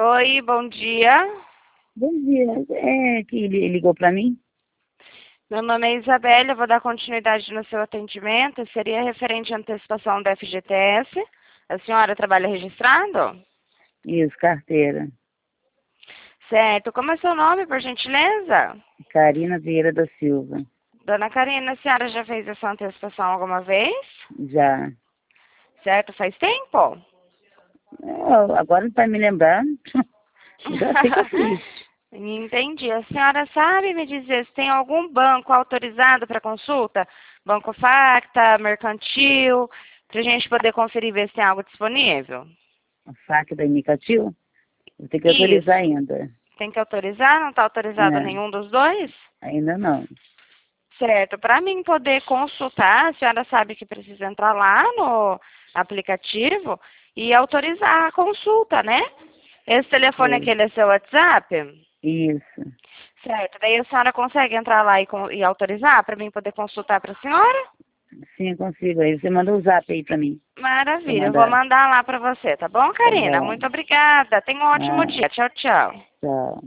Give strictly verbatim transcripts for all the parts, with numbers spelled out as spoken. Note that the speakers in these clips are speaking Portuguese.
Oi, bom dia. Bom dia. É que ele ligou para mim? Meu nome é Isabela, eu vou dar continuidade no seu atendimento. Seria referente à antecipação do F G T S. A senhora trabalha registrado? Isso, carteira. Certo. Como é seu nome, por gentileza? Karina Vieira da Silva. Dona Karina, a senhora já fez essa antecipação alguma vez? Já. Certo, faz tempo? É, agora não está me lembrando. Já sei que eu fiz. Entendi. A senhora sabe me dizer se tem algum banco autorizado para consulta? Banco Facta, Mercantil, para a gente poder conferir e ver se tem algo disponível? A faca da Nicatio? Vou ter que autorizar Isso. ainda. Tem que autorizar? Não está autorizado É, nenhum dos dois? ainda não. Certo. Para mim poder consultar, a senhora sabe que precisa entrar lá no aplicativo e autorizar a consulta, né? Esse telefone aqui, Sei. ele é seu WhatsApp? Isso. Certo. Daí a senhora consegue entrar lá e, con- e autorizar para mim poder consultar para a senhora? Sim, eu consigo. Aí você manda o zap aí para mim. Pra Maravilha. Eu vou mandar. mandar lá para você, tá bom, Tá Karina? bom. Muito obrigada. Tenha um ótimo Ah, dia. Tchau, tchau. tchau.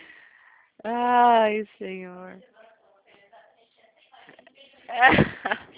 Ai, Senhor.